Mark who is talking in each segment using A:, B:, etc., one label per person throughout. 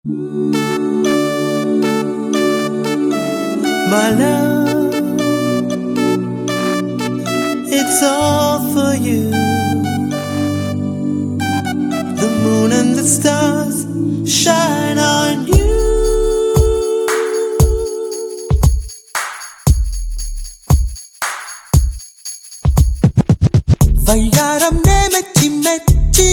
A: My love, it's all for you. The moon and the stars shine on you. వయ్యారం నే మెచ్చి మెచ్చి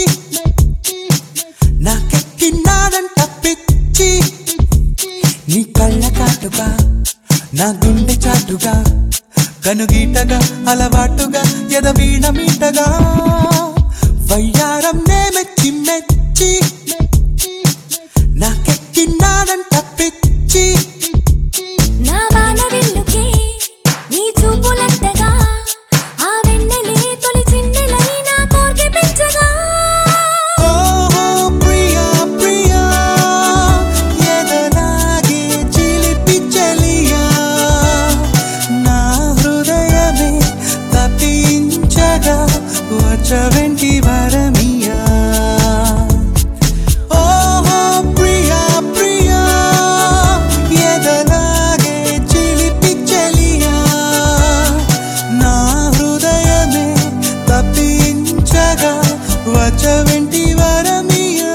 A: నాకెక్కినాదంట పిచ్చి నీ కళ్ళ కాటుగా నా గుండె చాటుగా కనుగీటగా అలవాటుగా ఎదవీణ మీటగా వయ్యారం నే మెచ్చి మెచ్చి నాకెక్కినాదంట పిచ్చి
B: నా వాన వెల్లుకే నీ చూపులంతగా ఆ వెన్నెలే తొలి చిన్నెలై నా కోర్కె పెంచగా
A: ఓ ప్రియా ప్రియా ఎదలాగే చిలిపి చెలియా నా హృదయమే తప్పించగా వచ్చవెంటి వరమియా వచ్చవెంటి వరమియా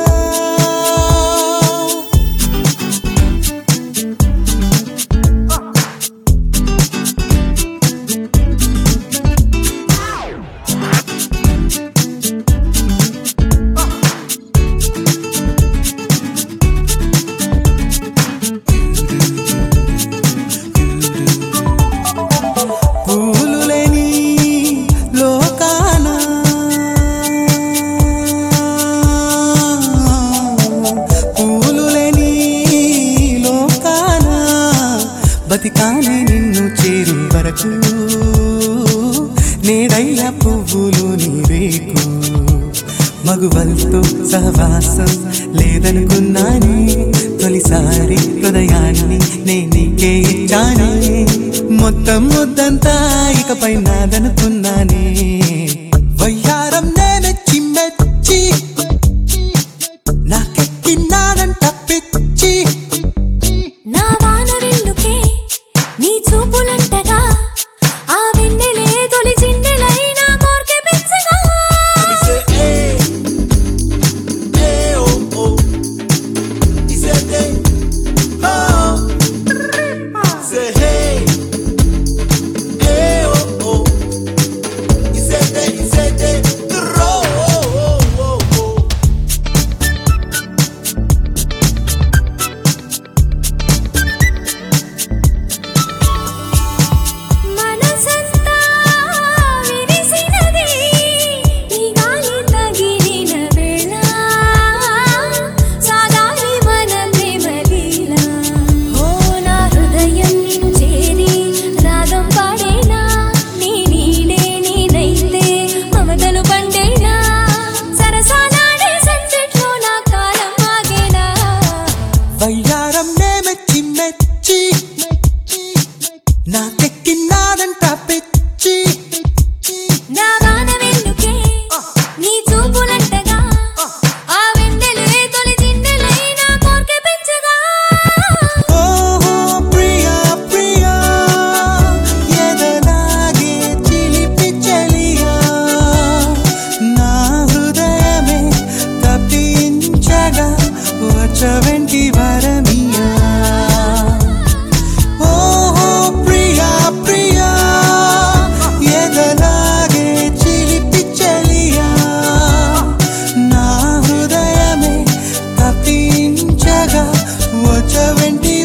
A: పూలు లేని లోకాన బతికానే నిన్ను చేరు వరకు నేడయ్య పువ్వులు నీవేకు మగువలతో సహవాసం లేదనుకున్నానే తొలిసారి హృదయాన్ని నీకే ఇచ్చానే మొత్తం ముద్దంతా ఇకపై నాదనుకున్నానే వయ్యారం నే మెచ్చి మెచ్చి నాకెక్కినాదంట పిచ్చి
B: నా వాన వెల్లుకే నీ చూపులంతగా ఆ వెన్నెలే తొలి చిన్నెలై నా కోర్కె పెంచగా
A: వయ్యారం నే మెచ్చి మెచ్చి నాకెక్కినాదంట పిచ్చి
B: నా వాన వెల్లుకే నీ చూపులంతగా ఆ వెన్నెలే తొలి చిన్నెలై నా కోర్కె పెంచగా
A: ఓ ప్రియా ప్రియా ఎదలాగే చిలిపి చెలియా నా హృదయమే తప్పించగా వచ్చవెంటి వరమియా ఓ ప్రియా ప్రియా ఎదలాగే చిలిపి చెలియా నా హృదయమే తప్పించగా వచ్చవెంటి